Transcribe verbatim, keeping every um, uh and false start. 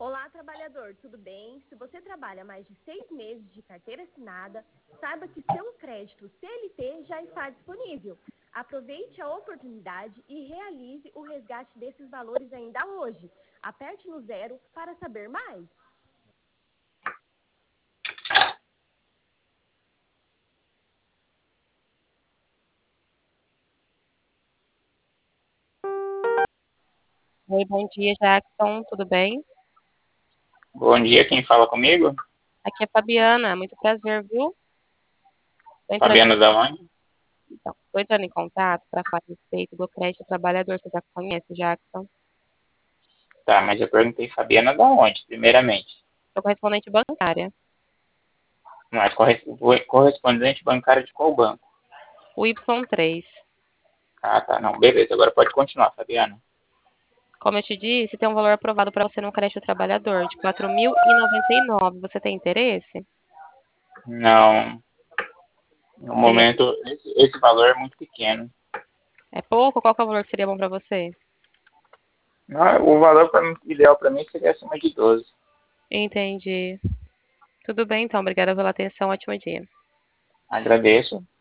Olá, trabalhador, tudo bem? Se você trabalha mais de seis meses de carteira assinada, saiba que seu crédito C L T já está disponível. Aproveite a oportunidade e realize o resgate desses valores ainda hoje. Aperte no zero para saber mais. Oi, bom dia, Jackson, tudo bem? Bom dia, quem fala comigo? Aqui é a Fabiana, muito prazer, viu? Tô entrando, Fabiana da onde? então, tô entrando em contato para falar a respeito do crédito trabalhador, você já conhece, Jackson? Tá, mas eu perguntei Fabiana da onde, primeiramente. Sou correspondente bancária, Mas corres- correspondente bancário de qual banco? o Y três. Ah, tá, não, beleza, agora pode continuar, Fabiana. Como eu te disse, tem um valor aprovado para você no crédito trabalhador de quatro mil e noventa e nove. Você tem interesse? Não, no Seria, momento, esse, esse valor é muito pequeno. é pouco? Qual que é o valor que seria bom para você? Não, o valor pra mim, ideal para mim seria acima de doze. Entendi. Tudo bem, então. Obrigada pela atenção. Ótimo dia. Agradeço.